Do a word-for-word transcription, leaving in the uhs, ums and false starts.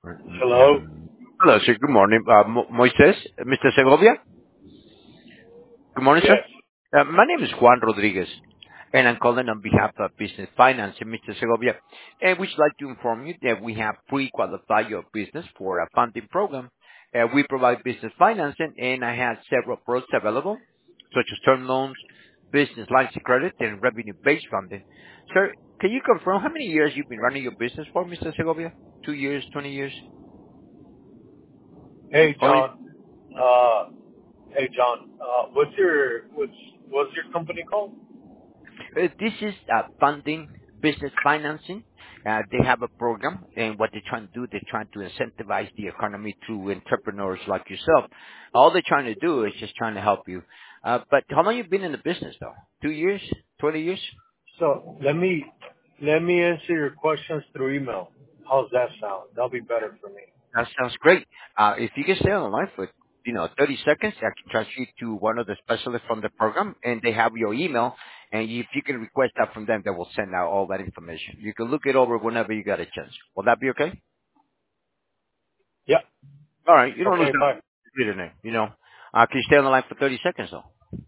Hello? Hello, sir. Good morning. Uh, Mo- Moises, mister Segovia. Good morning, sir. Yes. Uh, My name is Juan Rodriguez, and I'm calling on behalf of Business Finance in mister Segovia. And we'd like to inform you that we have pre-qualified your business for a funding program. Uh, We provide business financing, and I have several products available, such as term loans, business lines of credit, and revenue-based funding. Sir, can you confirm how many years you've been running your business for, mister Segovia? Two years, twenty years? Hey, Only John. Uh, hey, John. Uh, what's your what's what's your company called? Uh, This is uh, funding, business financing. Uh, They have a program, and what they're trying to do, they're trying to incentivize the economy through entrepreneurs like yourself. All they're trying to do is just trying to help you. Uh, But how long you been in the business, though? Two years? twenty years? So let me let me answer your questions through email. How's that sound? That'll be better for me. That sounds great. Uh, If you can stay on the line for, you know, thirty seconds, I can transfer you to one of the specialists from the program, and they have your email, and if you can request that from them, they will send out all that information. You can look it over whenever you got a chance. Will that be okay? Yeah. All right. You don't lose Okay. the Bye. computer name. You know. Uh, can you stay on the line for thirty seconds though?